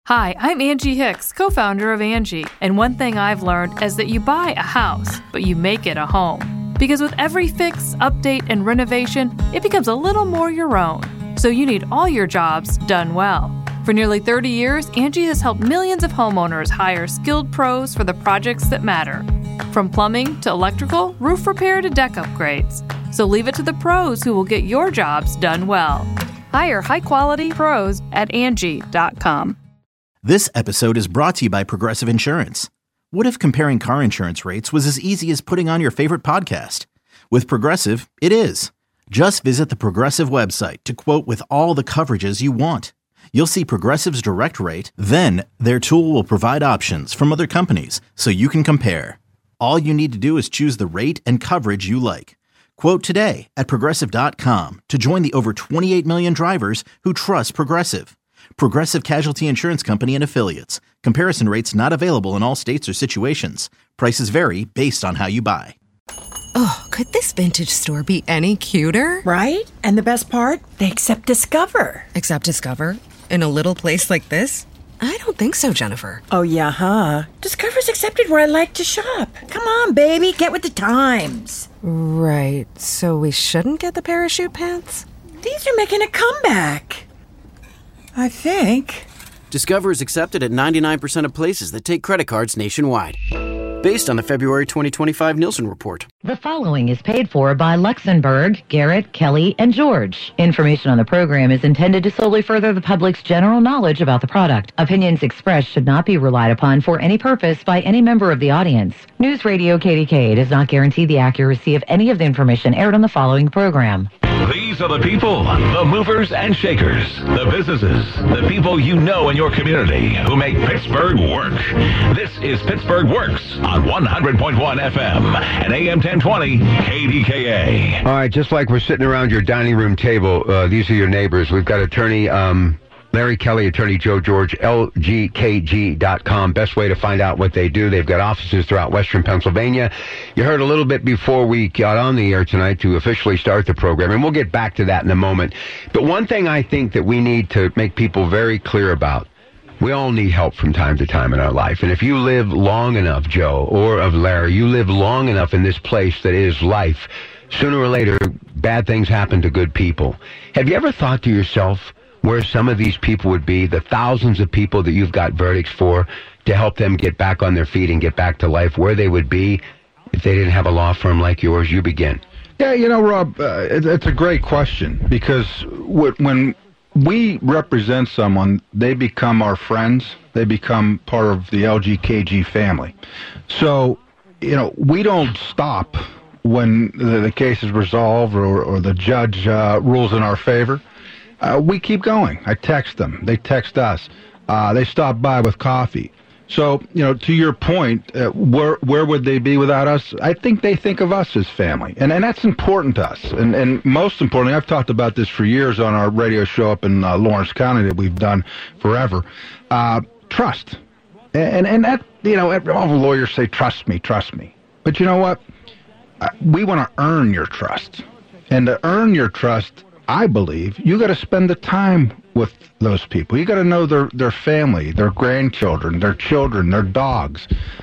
Hi, I'm Angie Hicks, co-founder of Angie, and one thing I've learned is that you buy a house, but you make it a home. Because with every fix, update, and renovation, it becomes a little more your own. So you need all your jobs done well. For nearly 30 years, Angie has helped millions of homeowners hire skilled pros for the projects that matter. From plumbing to electrical, roof repair to deck upgrades. So leave it to the pros who will get your jobs done well. Hire high-quality pros at Angie.com. This episode is brought to you by Progressive Insurance. What if comparing car insurance rates was as easy as putting on your favorite podcast? With Progressive, it is. Just visit the Progressive website to quote with all the coverages you want. You'll see Progressive's direct rate, then their tool will provide options from other companies so you can compare. All you need to do is choose the rate and coverage you like. Quote today at Progressive.com to join the over 28 million drivers who trust Progressive. Progressive Casualty Insurance Company and Affiliates. Comparison rates not available in all states or situations. Prices vary based on how you buy. Oh, could this vintage store be any cuter? Right? And the best part? They accept Discover. Accept Discover? In a little place like this? I don't think so, Jennifer. Oh, yeah, huh? Discover's accepted where I like to shop. Come on, baby, get with the times. Right, so we shouldn't get the parachute pants? These are making a comeback. I think. Discover is accepted at 99% of places that take credit cards nationwide. Based on the February 2025 Nielsen report. The following is paid for by Luxembourg, Garrett, Kelly, and George. Information on the program is intended to solely further the public's general knowledge about the product. Opinions expressed should not be relied upon for any purpose by any member of the audience. News Radio KDKA does not guarantee the accuracy of any of the information aired on the following program. These are the people, the movers and shakers, the businesses, the people you know in your community who make Pittsburgh work. This is Pittsburgh Works on 100.1 FM and AM 1020 KDKA. All right, just like we're sitting around your dining room table, these are your neighbors. We've got attorney Larry Kelly, attorney Joe George, LGKG.com. Best way to find out what they do. They've got offices throughout Western Pennsylvania. You heard a little bit before we got on the air tonight to officially start the program, and we'll get back to that in a moment. But one thing I think that we need to make people very clear about, we all need help from time to time in our life. And if you live long enough, Joe, or of Larry, you live long enough in this place that is life, sooner or later, bad things happen to good people. Have you ever thought to yourself where some of these people would be, the thousands of people that you've got verdicts for to help them get back on their feet and get back to life, where they would be if they didn't have a law firm like yours? You begin. Yeah, you know, Rob, it's a great question, because when we represent someone, they become our friends. They become part of the LGKG family. So, you know, we don't stop when the case is resolved or the judge rules in our favor. We keep going. I text them. They text us. They stop by with coffee. So, you know, to your point, where would they be without us? I think they think of us as family. And that's important to us. And most importantly, I've talked about this for years on our radio show up in Lawrence County that we've done forever. Trust. And that, you know, all the lawyers say, trust me. But you know what? We want to earn your trust. And to earn your trust, I believe you got to spend the time with those people. You got to know their family, their grandchildren, their children, their dogs,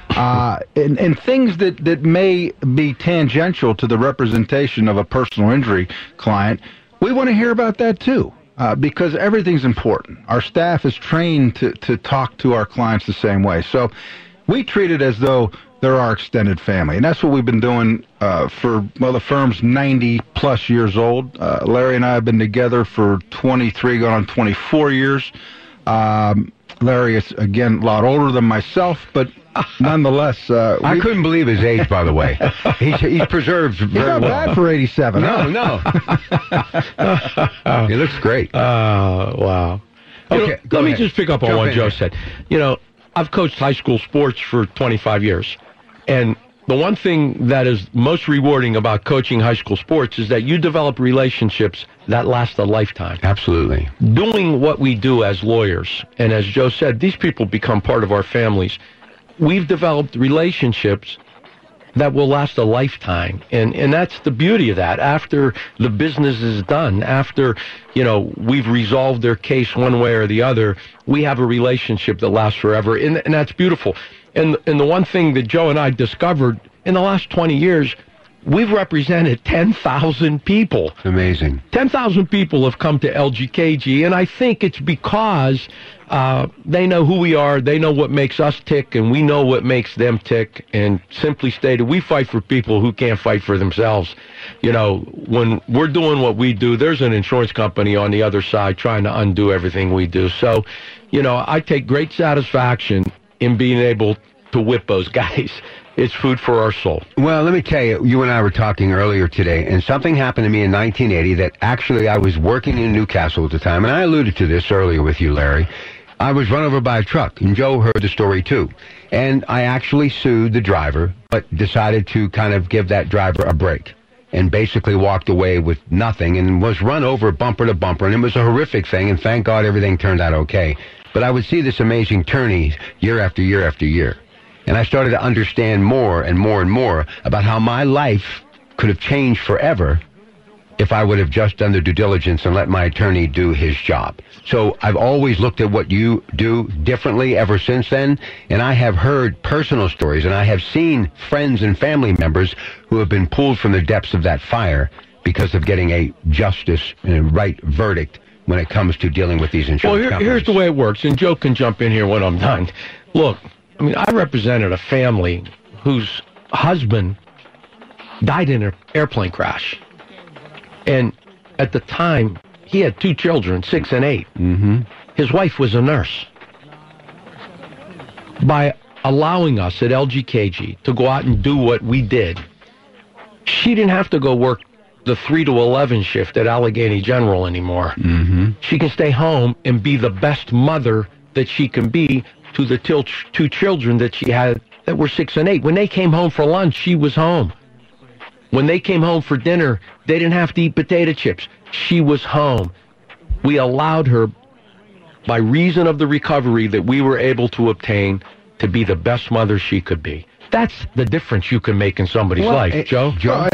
and things that may be tangential to the representation of a personal injury client. We want to hear about that too, because everything's important. Our staff is trained to talk to our clients the same way. So we treat it as though they're our extended family. And that's what we've been doing the firm's 90-plus years old. Larry and I have been together for 23, going on 24 years. Larry is, again, a lot older than myself, but nonetheless... I couldn't believe his age, by the way. He's preserved very well. He's not bad for 87. No. He looks great. Wow. Okay, let me just pick up on what Joe said. You know, I've coached high school sports for 25 years. And the one thing that is most rewarding about coaching high school sports is that you develop relationships that last a lifetime. Absolutely. Doing what we do as lawyers, and as Joe said, these people become part of our families. We've developed relationships that will last a lifetime. And that's the beauty of that. After the business is done, after, we've resolved their case one way or the other, we have a relationship that lasts forever. And that's beautiful. And the one thing that Joe and I discovered in the last 20 years, we've represented 10,000 people. Amazing. 10,000 people have come to LGKG, and I think it's because they know who we are, they know what makes us tick, and we know what makes them tick. And simply stated, we fight for people who can't fight for themselves. When we're doing what we do, there's an insurance company on the other side trying to undo everything we do. So, I take great satisfaction in being able to whip those guys. It's food for our soul. Well, let me tell you, you and I were talking earlier today, and something happened to me in 1980 that actually I was working in Newcastle at the time, and I alluded to this earlier with you, Larry. I was run over by a truck, and Joe heard the story too. And I actually sued the driver, but decided to kind of give that driver a break, and basically walked away with nothing, and was run over bumper to bumper, and it was a horrific thing, and thank God everything turned out okay. But I would see this amazing tourney year after year after year. And I started to understand more and more and more about how my life could have changed forever if I would have just done the due diligence and let my attorney do his job. So I've always looked at what you do differently ever since then, and I have heard personal stories, and I have seen friends and family members who have been pulled from the depths of that fire because of getting a justice and right verdict when it comes to dealing with these insurance companies. Here's the way it works, and Joe can jump in here when I'm done. Look, I represented a family whose husband died in an airplane crash. And at the time, he had 2 children, 6 and 8. Mm-hmm. His wife was a nurse. By allowing us at LGKG to go out and do what we did, she didn't have to go work the 3 to 11 shift at Allegheny General anymore. Mm-hmm. She can stay home and be the best mother that she can be to the 2 children that she had that were 6 and 8. When they came home for lunch, she was home. When they came home for dinner, they didn't have to eat potato chips. She was home. We allowed her, by reason of the recovery that we were able to obtain, to be the best mother she could be. That's the difference you can make in somebody's life, Joe.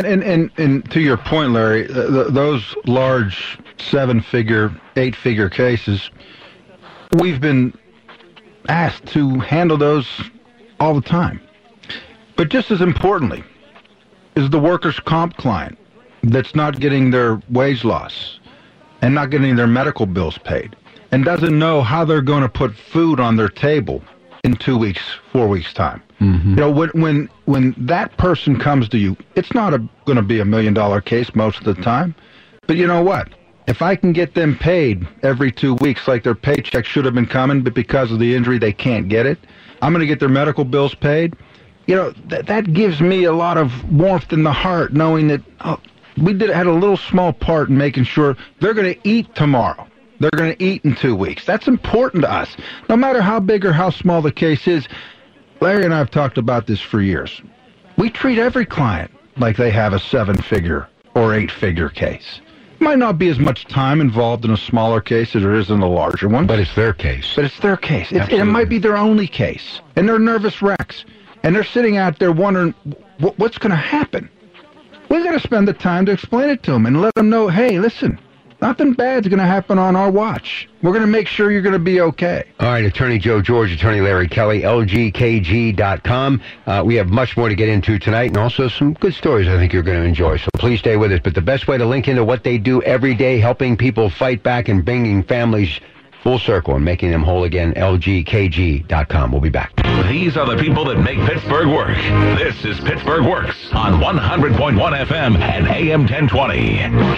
And to your point, Larry, those large 7-figure, 8-figure cases, we've been asked to handle those all the time. But just as importantly is the workers' comp client that's not getting their wage loss and not getting their medical bills paid and doesn't know how they're going to put food on their table in 2 weeks, 4 weeks' time. Mm-hmm. When that person comes to you, it's not going to be $1 million case most of the time. But you know what? If I can get them paid every 2 weeks like their paycheck should have been coming, but because of the injury they can't get it, I'm going to get their medical bills paid. That gives me a lot of warmth in the heart knowing that we had a little small part in making sure they're going to eat tomorrow. They're going to eat in 2 weeks. That's important to us. No matter how big or how small the case is, Larry and I have talked about this for years. We treat every client like they have a 7-figure or 8-figure case. Might not be as much time involved in a smaller case as there is in a larger one. But it's their case. But it's their case. It might be their only case. And they're nervous wrecks. And they're sitting out there wondering, what's going to happen? We've got to spend the time to explain it to them and let them know, hey, listen, nothing bad's going to happen on our watch. We're going to make sure you're going to be okay. All right, Attorney Joe George, Attorney Larry Kelly, LGKG.com. We have much more to get into tonight and also some good stories I think you're going to enjoy. So please stay with us. But the best way to link into what they do every day, helping people fight back and bringing families full circle and making them whole again, LGKG.com. We'll be back. These are the people that make Pittsburgh work. This is Pittsburgh Works on 100.1 FM and AM 1020.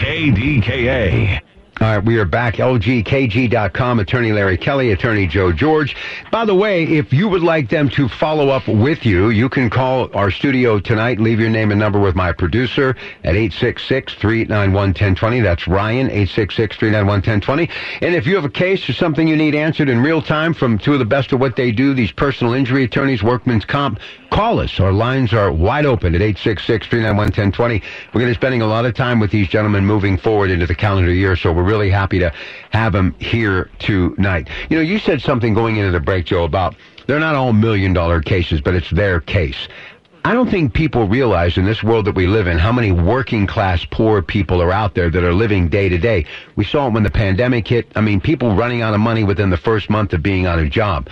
KDKA. All right, we are back. LGKG.com, Attorney Larry Kelly, Attorney Joe George. By the way, if you would like them to follow up with you, you can call our studio tonight. Leave your name and number with my producer at 866-391-1020. That's Ryan, 866-391-1020. And if you have a case or something you need answered in real time from 2 of the best of what they do, these personal injury attorneys, workman's comp, call us. Our lines are wide open at 866-391-1020. We're going to be spending a lot of time with these gentlemen moving forward into the calendar year, so we're really happy to have them here tonight. You said something going into the break, Joe, about they're not all $1 million cases, but it's their case. I don't think people realize in this world that we live in how many working class poor people are out there that are living day to day. We saw it when the pandemic hit. I mean, people running out of money within the first month of being out of a job.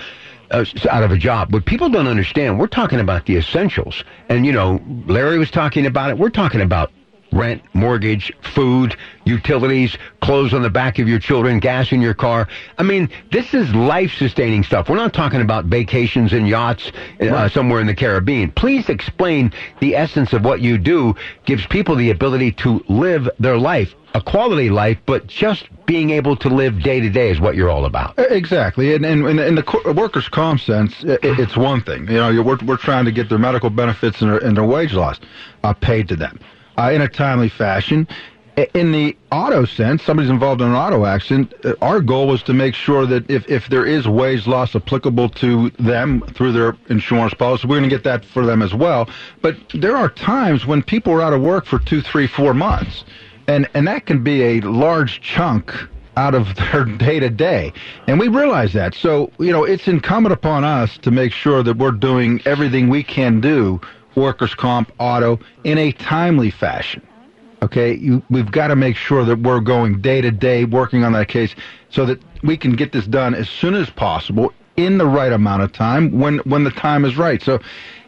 What people don't understand, we're talking about the essentials. And, Larry was talking about it. We're talking about rent, mortgage, food, utilities, clothes on the back of your children, gas in your car. I mean, this is life-sustaining stuff. We're not talking about vacations and yachts somewhere in the Caribbean. Please explain the essence of what you do. Gives people the ability to live their life, a quality life, but just being able to live day to day is what you're all about. Exactly. And in the workers' comp sense, it's one thing. We're trying to get their medical benefits and their wage loss paid to them. In a timely fashion. In the auto sense, somebody's involved in an auto accident, our goal is to make sure that if there is wage loss applicable to them through their insurance policy, we're going to get that for them as well. But there are times when people are out of work for 2, 3, 4 months, and that can be a large chunk out of their day-to-day. And we realize that. So, it's incumbent upon us to make sure that we're doing everything we can do workers' comp, auto, in a timely fashion. Okay, we've got to make sure that we're going day to day, working on that case, so that we can get this done as soon as possible in the right amount of time when the time is right. So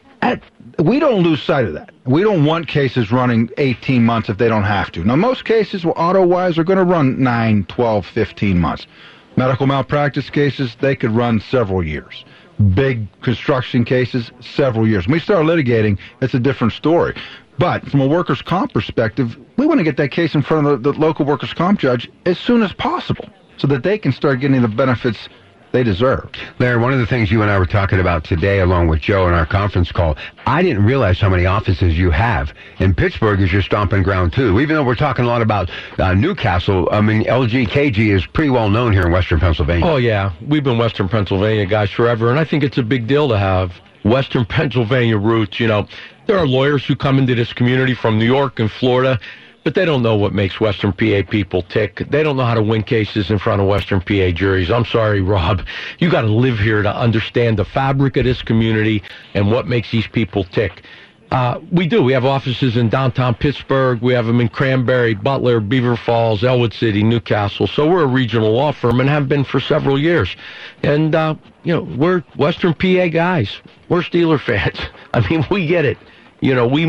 we don't lose sight of that. We don't want cases running 18 months if they don't have to. Now, most cases, auto-wise, are going to run 9, 12, 15 months. Medical malpractice cases, they could run several years. Big construction cases, several years. When we start litigating, it's a different story. But from a workers' comp perspective, we want to get that case in front of the local workers' comp judge as soon as possible so that they can start getting the benefits they deserve. Larry, one of the things you and I were talking about today, along with Joe in our conference call, I didn't realize how many offices you have. And Pittsburgh is your stomping ground, too. Even though we're talking a lot about Newcastle, I mean, LGKG is pretty well known here in Western Pennsylvania. Oh, yeah. We've been Western Pennsylvania guys forever, and I think it's a big deal to have Western Pennsylvania roots. There are lawyers who come into this community from New York and Florida, but they don't know what makes Western PA people tick. They don't know how to win cases in front of Western PA juries. I'm sorry, Rob. You got to live here to understand the fabric of this community and what makes these people tick. We do. We have offices in downtown Pittsburgh. We have them in Cranberry, Butler, Beaver Falls, Elwood City, Newcastle. So we're a regional law firm and have been for several years. And, we're Western PA guys. We're Steeler fans. I mean, we get it. We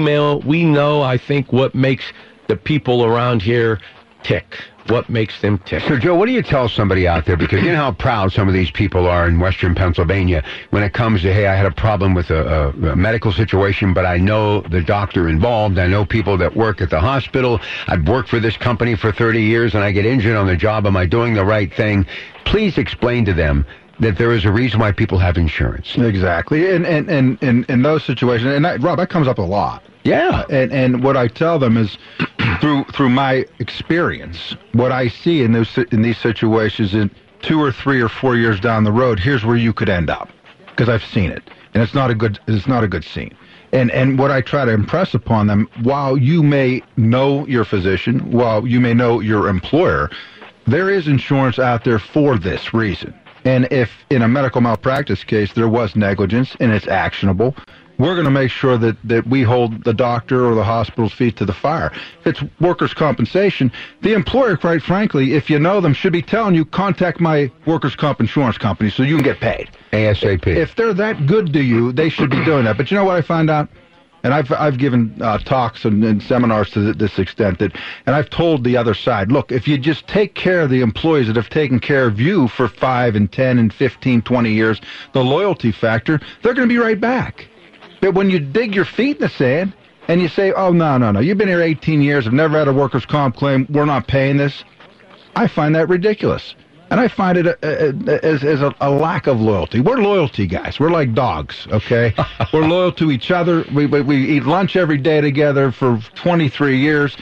know, I think, what makes the people around here tick. What makes them tick. So, Joe, what do you tell somebody out there? Because you know how proud some of these people are in Western Pennsylvania when it comes to, hey, I had a problem with a medical situation, but I know the doctor involved. I know people that work at the hospital. I've worked for this company for 30 years, and I get injured on the job. Am I doing the right thing? Please explain to them that there is a reason why people have insurance. Exactly. And in those situations, and Rob, that comes up a lot. Yeah. And what I tell them is, through my experience, what I see in these situations, in 2 or 3 or 4 years down the road, here's where you could end up, because I've seen it, and it's not a good scene. And what I try to impress upon them, while you may know your physician, while you may know your employer, there is insurance out there for this reason. And if in a medical malpractice case there was negligence and it's actionable, we're going to make sure that we hold the doctor or the hospital's feet to the fire. If it's workers' compensation, the employer, quite frankly, if you know them, should be telling you, contact my workers' comp insurance company so you can get paid. ASAP. If they're that good to you, they should be doing that. But you know what I find out? And I've given talks and seminars to this extent, and I've told the other side, look, if you just take care of the employees that have taken care of you for 5 and 10 and 15, 20 years, the loyalty factor, they're going to be right back. But when you dig your feet in the sand and you say, oh, no, you've been here 18 years, I've never had a workers' comp claim, we're not paying this, I find that ridiculous. And I find it as a lack of loyalty. We're loyalty guys. We're like dogs, okay? We're loyal to each other. We eat lunch every day together for 23 years.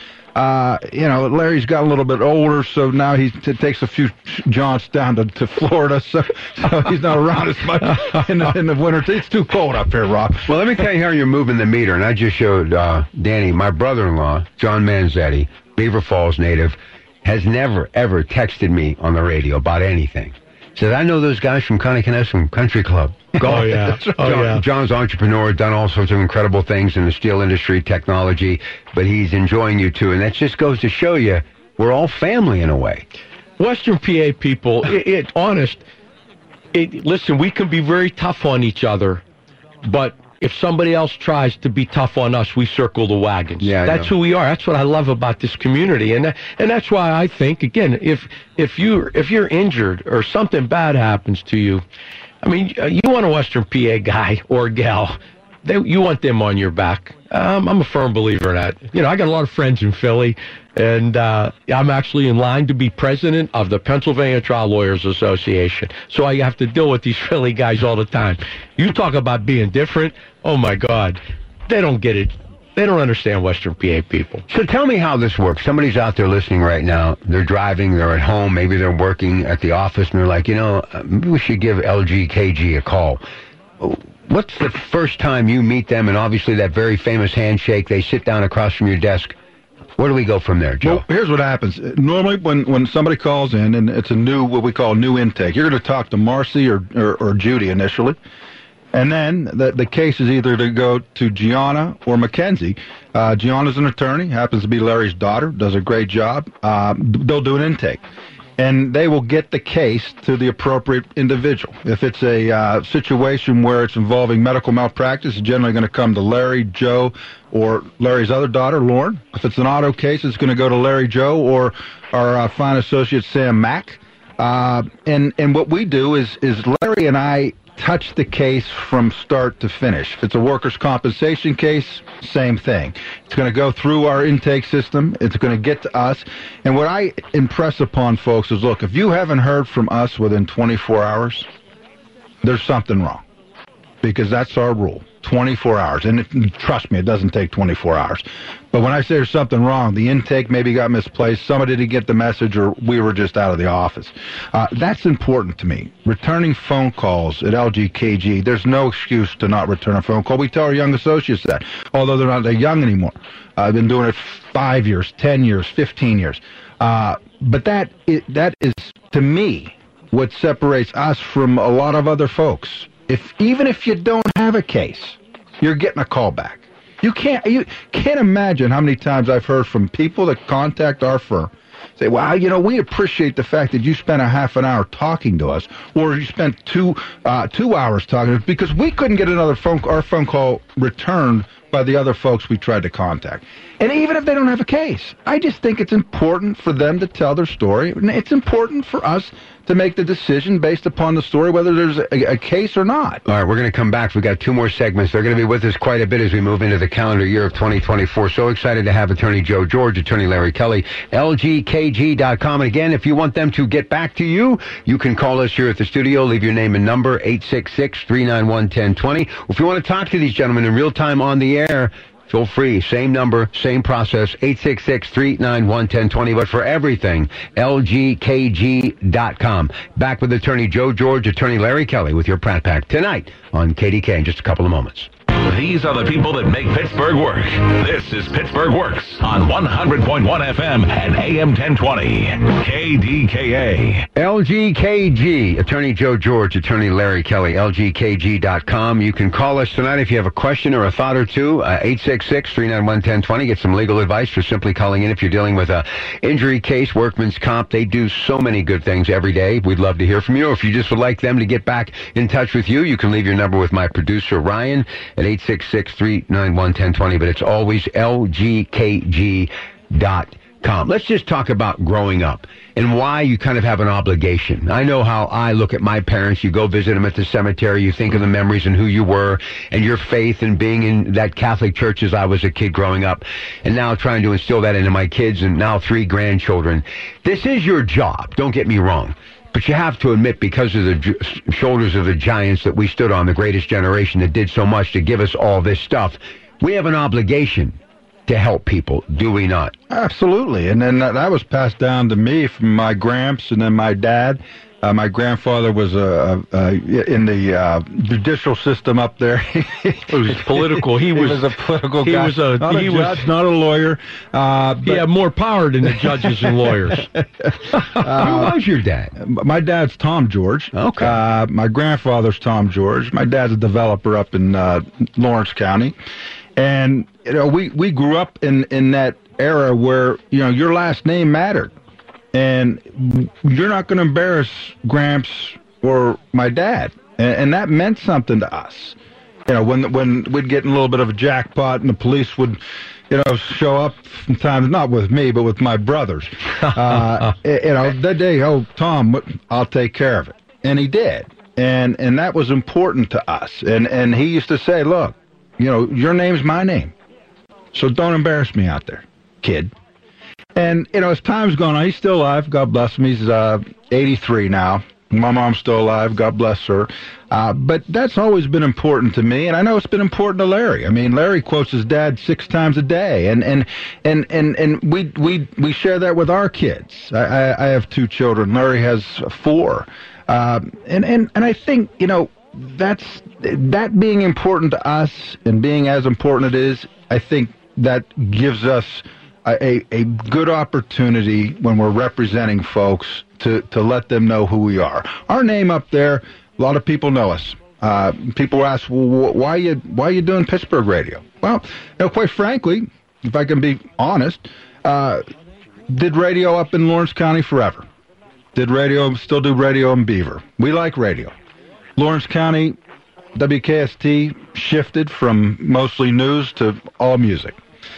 Larry's got a little bit older, so now he takes a few jaunts down to Florida, so he's not around as much in the winter. It's too cold up here, Rob. Well, let me tell you how you're moving the meter, and I just showed Danny, my brother-in-law, John Manzetti, Beaver Falls native, has never, ever texted me on the radio about anything. Says, I know those guys from Connection Country Club. Oh, yeah. John's an entrepreneur, done all sorts of incredible things in the steel industry, technology, but he's enjoying you, too. And that just goes to show you we're all family in a way. Western PA people, listen, we can be very tough on each other, but if somebody else tries to be tough on us, we circle the wagons. Yeah, that's who we are. That's what I love about this community, and that's why I think, again, if you're injured or something bad happens to you, I mean, you want a Western PA guy or gal, you want them on your back. I'm a firm believer in that. I got a lot of friends in Philly, and I'm actually in line to be president of the Pennsylvania Trial Lawyers Association. So I have to deal with these Philly guys all the time. You talk about being different. Oh, my God. They don't get it. They don't understand Western PA people. So tell me how this works. Somebody's out there listening right now. They're driving. They're at home. Maybe they're working at the office, and they're like, maybe we should give LGKG a call. What's the first time you meet them, and obviously that very famous handshake, they sit down across from your desk? Where do we go from there, Joe? Well, here's what happens. Normally when somebody calls in, and it's what we call new intake, you're going to talk to Marcy or Judy initially, and then the case is either to go to Gianna or Mackenzie. Gianna's an attorney, happens to be Larry's daughter, does a great job. They'll do an intake. And they will get the case to the appropriate individual. If it's a situation where it's involving medical malpractice, it's generally going to come to Larry, Joe, or Larry's other daughter, Lauren. If it's an auto case, it's going to go to Larry, Joe, or our fine associate, Sam Mack. And what we do is Larry and I touch the case from start to finish. If it's a workers' compensation case, same thing. It's going to go through our intake system. It's going to get to us. And what I impress upon folks is, look, if you haven't heard from us within 24 hours, there's something wrong. Because that's our rule, 24 hours. And trust me, it doesn't take 24 hours. But when I say there's something wrong, the intake maybe got misplaced, somebody didn't get the message, or we were just out of the office. That's important to me. Returning phone calls at LGKG, there's no excuse to not return a phone call. We tell our young associates that, although they're not that young anymore. I've been doing it 5 years, 10 years, 15 years. But that is, to me, what separates us from a lot of other folks. Even if you don't have a case, you're getting a call back. You can't imagine how many times I've heard from people that contact our firm, say, well, we appreciate the fact that you spent a half an hour talking to us, or you spent 2 hours talking to us, because we couldn't get our phone call returned by the other folks we tried to contact. And even if they don't have a case, I just think it's important for them to tell their story. And it's important for us to make the decision based upon the story, whether there's a case or not. All right, we're going to come back. We've got 2 more segments. They're going to be with us quite a bit as we move into the calendar year of 2024. So excited to have Attorney Joe George, Attorney Larry Kelly, LGKG.com. And again, if you want them to get back to you, you can call us here at the studio. Leave your name and number, 866-391-1020. If you want to talk to these gentlemen in real time on the air, feel free. Same number, same process, 866-391-1020. But for everything, LGKG.com. Back with Attorney Joe George, Attorney Larry Kelly with your Pratt Pack tonight on KDK in just a couple of moments. These are the people that make Pittsburgh work. This is Pittsburgh Works on 100.1 FM and AM 1020. KDKA. LGKG. Attorney Joe George, Attorney Larry Kelly, LGKG.com. You can call us tonight if you have a question or a thought or two. 866-391-1020. Get some legal advice for simply calling in if you're dealing with a injury case, workman's comp. They do so many good things every day. We'd love to hear from you. If you just would like them to get back in touch with you, you can leave your number with my producer, Ryan, at 866-391-1020, but it's always LGKG.com. Let's just talk about growing up and why you kind of have an obligation. I know how I look at my parents. You go visit them at the cemetery, you think of the memories and who you were and your faith and being in that Catholic church as I was a kid growing up, and now trying to instill that into my kids and now 3 grandchildren. This is your job, don't get me wrong. But you have to admit, because of the shoulders of the giants that we stood on, the greatest generation that did so much to give us all this stuff, we have an obligation to help people, do we not? Absolutely. And then that was passed down to me from my gramps and then my dad. My grandfather was in the judicial system up there. It was political. He was a political guy. Not a judge, not a lawyer. He had more power than the judges and lawyers. Who was your dad? My dad's Tom George. Okay. My grandfather's Tom George. My dad's a developer up in Lawrence County. And, we grew up in that era where, your last name mattered. And you're not going to embarrass Gramps or my dad. And that meant something to us. When we'd get in a little bit of a jackpot and the police would, show up sometimes, not with me, but with my brothers. That day, Tom, I'll take care of it. And he did. And that was important to us. And he used to say, look, your name's my name. So don't embarrass me out there, kid. And, as time's gone on, he's still alive. God bless him. He's 83 now. My mom's still alive. God bless her. But that's always been important to me, and I know it's been important to Larry. I mean, Larry quotes his dad 6 times a day, and we share that with our kids. I have 2 children. Larry has 4. And I think, that being important to us and being as important it is, I think that gives us a good opportunity when we're representing folks to let them know who we are. Our name up there, a lot of people know us. People ask, well, why are you doing Pittsburgh radio? Well, quite frankly, if I can be honest, did radio up in Lawrence County forever. Still do radio in Beaver. We like radio. Lawrence County, WKST shifted from mostly news to all music.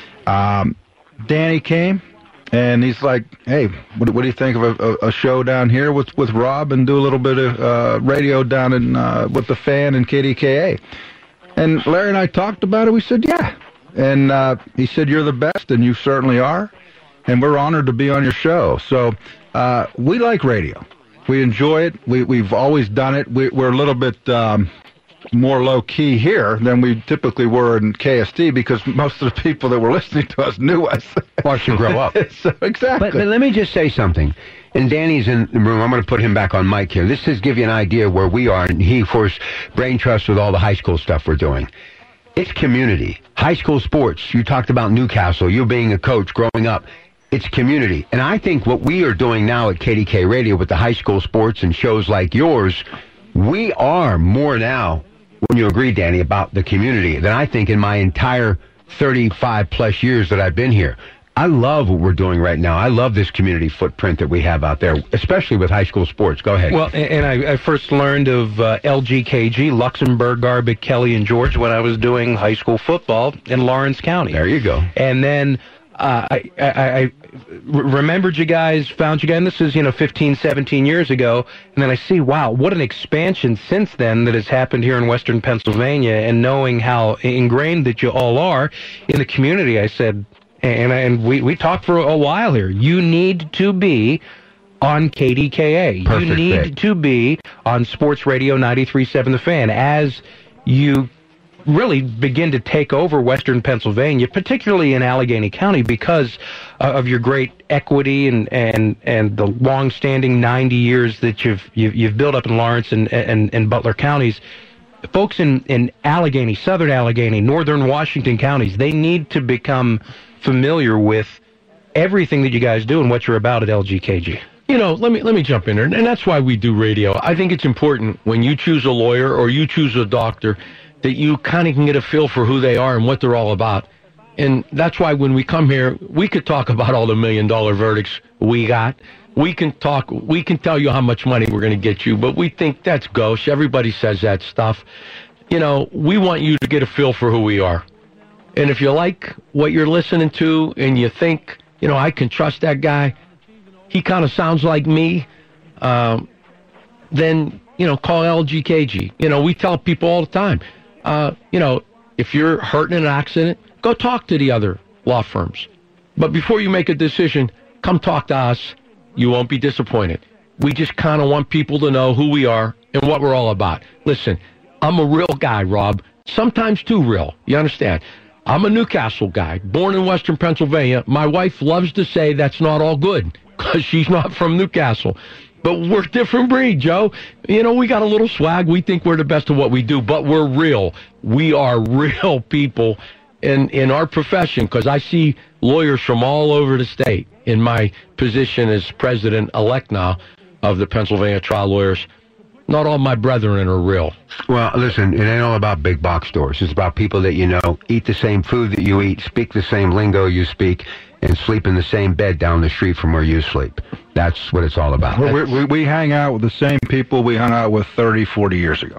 Danny came, and he's like, hey, what do you think of a show down here with Rob and do a little bit of radio down in with the Fan and KDKA? And Larry and I talked about it. We said, yeah. And he said, you're the best, and you certainly are. And we're honored to be on your show. So we like radio. We enjoy it. We've always done it. We're a little bit more low-key here than we typically were in KSD because most of the people that were listening to us knew us. Watched you grow up. So, exactly. But let me just say something. And Danny's in the room. I'm going to put him back on mic here. This is give you an idea where we are. And he, of course, brain trust with all the high school stuff we're doing. It's community. High school sports. You talked about Newcastle. You being a coach growing up. It's community. And I think what we are doing now at KDK Radio with the high school sports and shows like yours, we are more now, wouldn't you agree, Danny, about the community than I think in my entire 35-plus years that I've been here. I love what we're doing right now. I love this community footprint that we have out there, especially with high school sports. Go ahead. Well, and I first learned of LGKG, Luxembourg, Garbutt, Kelly, and George when I was doing high school football in Lawrence County. There you go. And then I remembered you guys, found you guys, and this is, 15, 17 years ago, and then I see, wow, what an expansion since then that has happened here in Western Pennsylvania, and knowing how ingrained that you all are in the community, I said, and we talked for a while here, you need to be on KDKA. Perfect you need to be on Sports Radio 93.7 The Fan as you really begin to take over Western Pennsylvania, particularly in Allegheny County, because of your great equity and the long-standing 90 years that you've built up in Lawrence and Butler counties. Folks in Allegheny, Southern Allegheny, Northern Washington counties, they need to become familiar with everything that you guys do and what you're about at LGKG. Let me jump in there, and that's why we do radio. I think it's important when you choose a lawyer or you choose a doctor that you kind of can get a feel for who they are and what they're all about. And that's why when we come here, we could talk about all the $1 million verdicts we got. We can tell you how much money we're going to get you, but we think that's gauche. Everybody says that stuff. We want you to get a feel for who we are. And if you like what you're listening to and you think, I can trust that guy, he kind of sounds like me, then, call LGKG. We tell people all the time, if you're hurt in an accident, go talk to the other law firms. But before you make a decision, come talk to us. You won't be disappointed. We just kind of want people to know who we are and what we're all about. Listen, I'm a real guy, Rob. Sometimes too real. You understand? I'm a Newcastle guy, born in Western Pennsylvania. My wife loves to say that's not all good because she's not from Newcastle. But we're a different breed, Joe. You know, we got a little swag. We think we're the best of what we do, but we're real. We are real people in our profession, because I see lawyers from all over the state in my position as president-elect now of the Pennsylvania Trial Lawyers. Not all my brethren are real. Well, listen, it ain't all about big box stores. It's about people that you know, eat the same food that you eat, speak the same lingo you speak, and sleep in the same bed down the street from where you sleep. That's what it's all about. We hang out with the same people we hung out with 30, 40 years ago.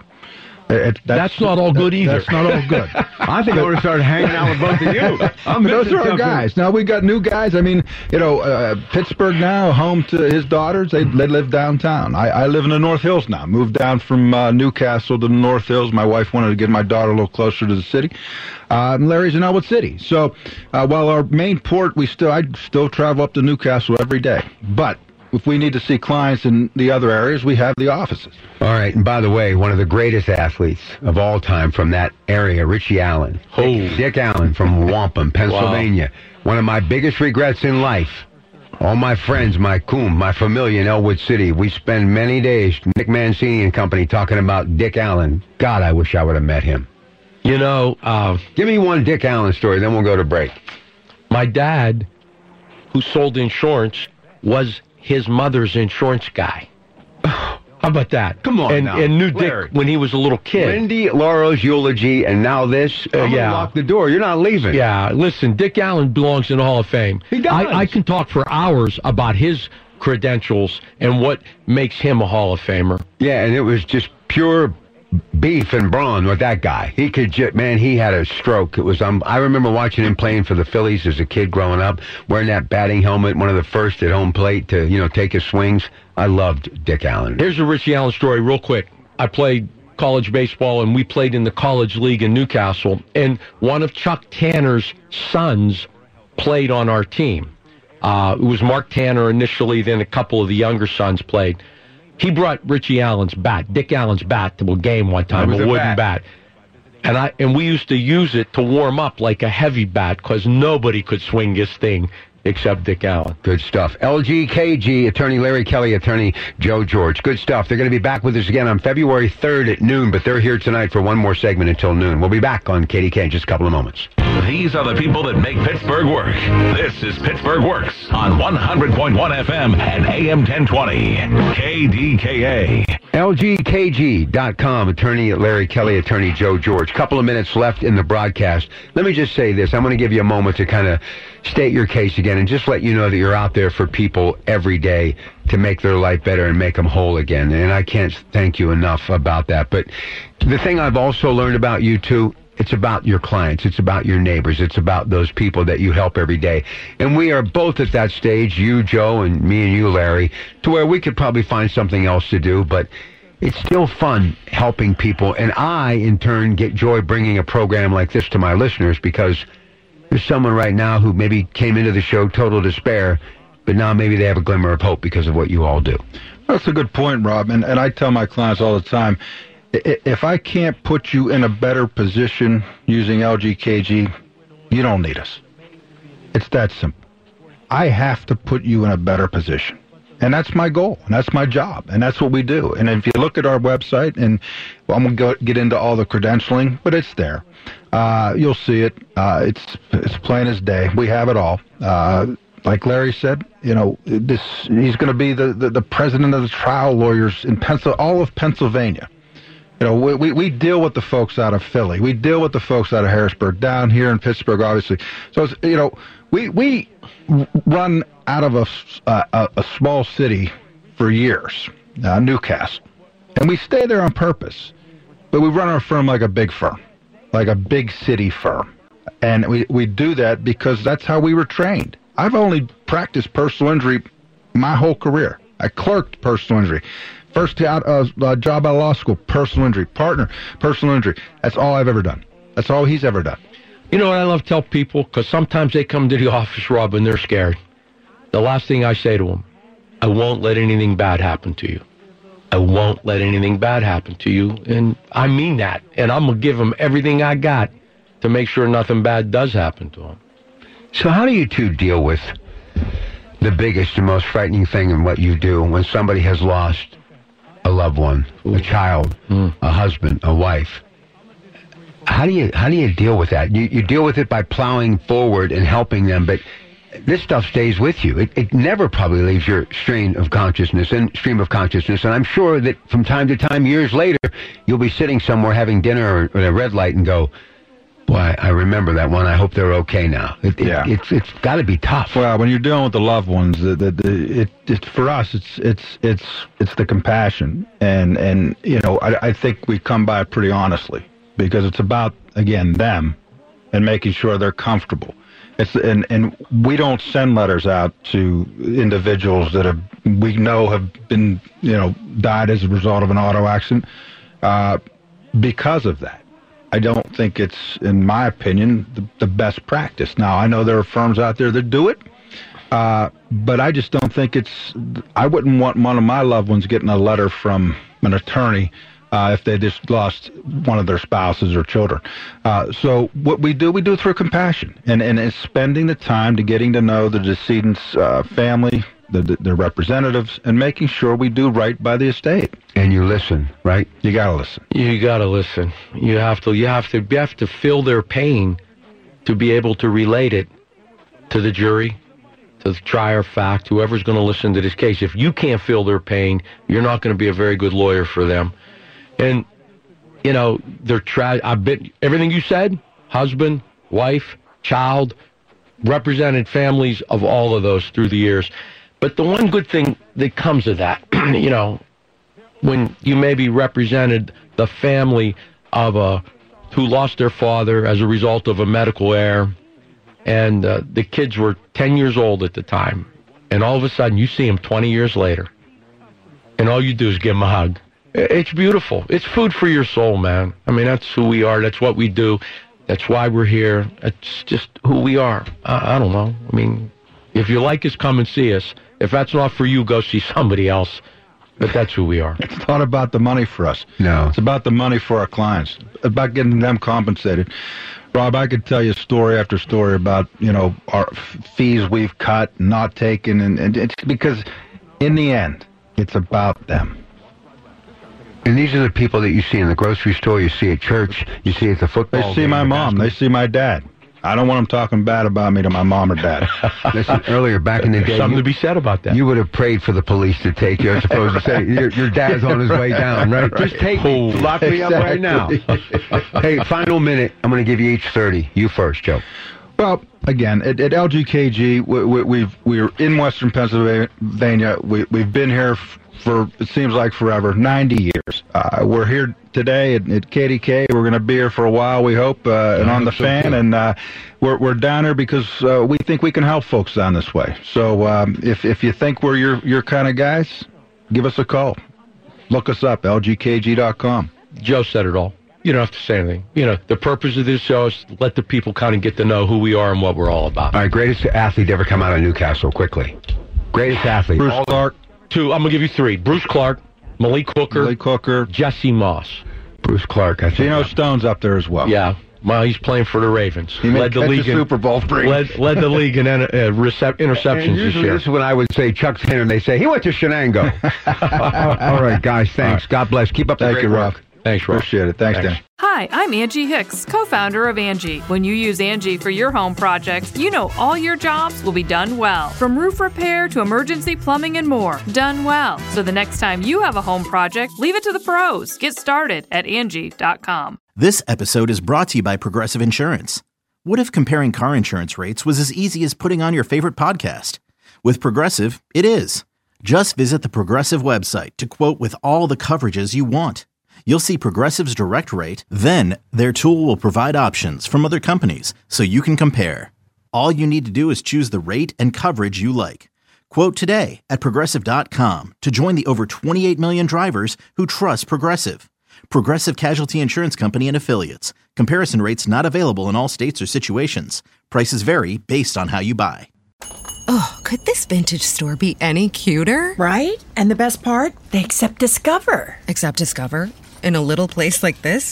That's not all good either. That's not all good. I think I would have started hanging out with both of you. Those are our guys. Now we got new guys. I mean, you know, Pittsburgh now, home to his daughters. They live downtown. I live in the North Hills now. Moved down from Newcastle to the North Hills. My wife wanted to get my daughter a little closer to the city. And Larry's in Elwood City. So while our main port, I still travel up to Newcastle every day. But if we need to see clients in the other areas, we have the offices. All right, and by the way, one of the greatest athletes of all time from that area, Richie Allen. Dick Allen from Wampum, Pennsylvania. Wow. One of my biggest regrets in life. All my friends, my familia in Elwood City, we spend many days, Nick Mancini and company, talking about Dick Allen. God, I wish I would have met him. You know, give me one Dick Allen story, then we'll go to break. My dad, who sold insurance, was his mother's insurance guy. How about that? Come on now. And knew Larry. Dick when he was a little kid. Wendy Laurel's eulogy, and now this. I'm gonna lock the door. You're not leaving. Yeah, listen, Dick Allen belongs in the Hall of Fame. He does. I can talk for hours about his credentials and what makes him a Hall of Famer. Yeah, and it was just pure beef and brawn with that guy. He could he had a stroke. It was I remember watching him playing for the Phillies as a kid growing up, wearing that batting helmet, one of the first at home plate to, you know, take his swings. I loved Dick Allen. Here's a Richie Allen story real quick. I played college baseball, and we played in the college league in Newcastle, and one of Chuck Tanner's sons played on our team. It was Mark Tanner initially, then a couple of the younger sons played. He brought Richie Allen's bat, Dick Allen's bat, to a game one time, a wooden bat. And we used to use it to warm up like a heavy bat, because nobody could swing this thing except Dick Allen. Good stuff. LGKG, attorney Larry Kelly, attorney Joe George. Good stuff. They're going to be back with us again on February 3rd at noon, but they're here tonight for one more segment until noon. We'll be back on KDK in just a couple of moments. These are the people that make Pittsburgh work. This is Pittsburgh Works on 100.1 FM and AM 1020. KDKA. LGKG.com, attorney Larry Kelly, attorney Joe George. Couple of minutes left in the broadcast. Let me just say this. I'm going to give you a moment to kind of state your case again and just let you know that you're out there for people every day to make their life better and make them whole again. And I can't thank you enough about that. But the thing I've also learned about you, too, it's about your clients. It's about your neighbors. It's about those people that you help every day. And we are both at that stage, you, Joe, and me and you, Larry, to where we could probably find something else to do, but it's still fun helping people. And I, in turn, get joy bringing a program like this to my listeners, because there's someone right now who maybe came into the show total despair, but now maybe they have a glimmer of hope because of what you all do. That's a good point, Rob. And I tell my clients all the time, if I can't put you in a better position using LGKG, you don't need us. It's that simple. I have to put you in a better position. And that's my goal, and that's my job, and that's what we do. And if you look at our website, and I'm going to get into all the credentialing, but it's there. You'll see it. It's plain as day. We have it all. Like Larry said, you know, he's going to be the president of the trial lawyers in all of Pennsylvania. You know, we deal with the folks out of Philly. We deal with the folks out of Harrisburg, down here in Pittsburgh, obviously. So, it's, you know, we run out of a small city for years, Newcastle. And we stay there on purpose. But we run our firm like a big firm, like a big city firm. And we do that because that's how we were trained. I've only practiced personal injury my whole career. I clerked personal injury. First job out of law school, personal injury. Partner, personal injury. That's all I've ever done. That's all he's ever done. You know what I love to tell people? Because sometimes they come to the office, Rob, and they're scared. The last thing I say to them, I won't let anything bad happen to you. I won't let anything bad happen to you. And I mean that. And I'm going to give them everything I got to make sure nothing bad does happen to them. So how do you two deal with the biggest and most frightening thing in what you do when somebody has lost a loved one, a child, a husband, a wife? How do you deal with that? You deal with it by plowing forward and helping them, but this stuff stays with you. It never probably leaves your stream of consciousness. And I'm sure that from time to time, years later, you'll be sitting somewhere having dinner or at a red light and go, boy, I remember that one. I hope they're okay now. It's got to be tough. Well, when you're dealing with the loved ones, for us, it's the compassion, and you know, I think we come by it pretty honestly, because it's about, again, them and making sure they're comfortable. And we don't send letters out to individuals that we know have been, you know, died as a result of an auto accident because of that. I don't think it's, in my opinion, the best practice. Now, I know there are firms out there that do it, but I just don't think I wouldn't want one of my loved ones getting a letter from an attorney if they just lost one of their spouses or children. So what we do it through compassion, and it's spending the time to getting to know the decedent's family, their representatives, and making sure we do right by the estate. And you listen, right? You gotta listen. You gotta listen. You have to feel their pain to be able to relate it to the jury, to the trier of fact, whoever's going to listen to this case. If you can't feel their pain, you're not going to be a very good lawyer for them. And, you know, everything you said, husband, wife, child, represented families of all of those through the years. But the one good thing that comes of that, you know, when you maybe represented the family of who lost their father as a result of a medical error, and the kids were 10 years old at the time, and all of a sudden you see them 20 years later, and all you do is give them a hug. It's beautiful. It's food for your soul, man. I mean, that's who we are. That's what we do. That's why we're here. It's just who we are. I don't know. I mean, if you like us, come and see us. If that's not for you, go see somebody else. But that's who we are. It's not about the money for us. No. It's about the money for our clients, about getting them compensated. Rob, I could tell you story after story about, you know, our fees we've cut, not taken, and it's because in the end, it's about them. And these are the people that you see in the grocery store, you see at church, you see at the football game. They see my mom. They see my dad. I don't want them talking bad about me to my mom or dad. Listen, earlier, back in the day... Something to be said about that. You would have prayed for the police to take you, as opposed to say, your dad's on his way down, right? Just take me. Lock me up right now. Hey, final minute. I'm going to give you each 30. You first, Joe. Well, again, at LGKG, we're in Western Pennsylvania. We've been here for, it seems like forever, 90 years. We're here today at KDK. We're going to be here for a while, we hope, and on the fan. And we're down here because we think we can help folks down this way. So if you think we're your kind of guys, give us a call. Look us up, lgkg.com. Joe said it all. You don't have to say anything. You know, the purpose of this show is to let the people kind of get to know who we are and what we're all about. All right, greatest athlete to ever come out of Newcastle, quickly. Greatest athlete. Bruce Clark. Two. I'm going to give you three. Bruce Clark, Malik Hooker, Jesse Moss. Bruce Clark, I think. Geno Stone's up there as well. Yeah. Well, he's playing for the Ravens. He led the league in Super Bowl led the league in interceptions and this year. This is when I would say Chuck Tanner, and they say he went to Shenango. All right, guys, thanks. Right. God bless. Keep up the great work. Rob. Thanks, Rob. Appreciate it. Thanks, Dan. Hi, I'm Angie Hicks, co-founder of Angie. When you use Angie for your home projects, you know all your jobs will be done well. From roof repair to emergency plumbing and more, done well. So the next time you have a home project, leave it to the pros. Get started at Angie.com. This episode is brought to you by Progressive Insurance. What if comparing car insurance rates was as easy as putting on your favorite podcast? With Progressive, it is. Just visit the Progressive website to quote with all the coverages you want. You'll see Progressive's direct rate, then their tool will provide options from other companies so you can compare. All you need to do is choose the rate and coverage you like. Quote today at Progressive.com to join the over 28 million drivers who trust Progressive. Progressive Casualty Insurance Company and Affiliates. Comparison rates not available in all states or situations. Prices vary based on how you buy. Oh, could this vintage store be any cuter? Right? And the best part? They accept Discover. Accept Discover? In a little place like this?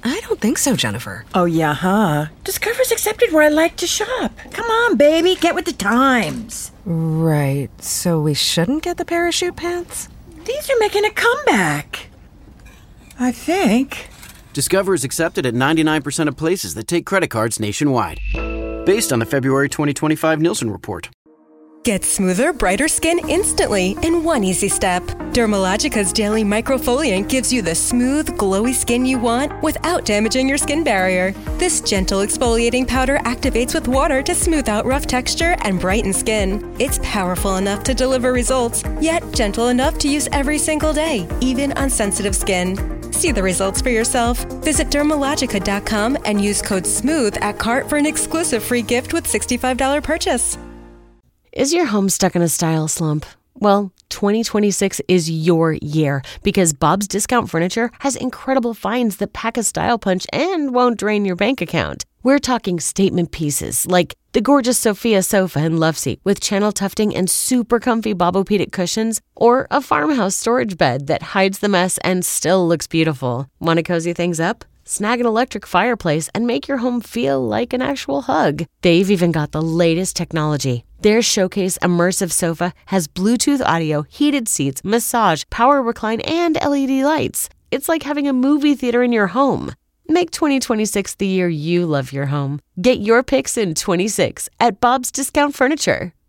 I don't think so, Jennifer. Oh, yeah, huh? Discover's accepted where I like to shop. Come on, baby, get with the times. Right, so we shouldn't get the parachute pants? These are making a comeback. I think. Discover is accepted at 99% of places that take credit cards nationwide. Based on the February 2025 Nielsen report. Get smoother, brighter skin instantly in one easy step. Dermalogica's daily microfoliant gives you the smooth, glowy skin you want without damaging your skin barrier. This gentle exfoliating powder activates with water to smooth out rough texture and brighten skin. It's powerful enough to deliver results, yet gentle enough to use every single day, even on sensitive skin. See the results for yourself. Visit Dermalogica.com and use code SMOOTH at cart for an exclusive free gift with $65 purchase. Is your home stuck in a style slump? Well, 2026 is your year because Bob's Discount Furniture has incredible finds that pack a style punch and won't drain your bank account. We're talking statement pieces like the gorgeous Sophia sofa and love seat with channel tufting and super comfy Bobopedic cushions, or a farmhouse storage bed that hides the mess and still looks beautiful. Want to cozy things up? Snag an electric fireplace and make your home feel like an actual hug. They've even got the latest technology. Their Showcase Immersive Sofa has Bluetooth audio, heated seats, massage, power recline, and LED lights. It's like having a movie theater in your home. Make 2026 the year you love your home. Get your picks in 26 at Bob's Discount Furniture.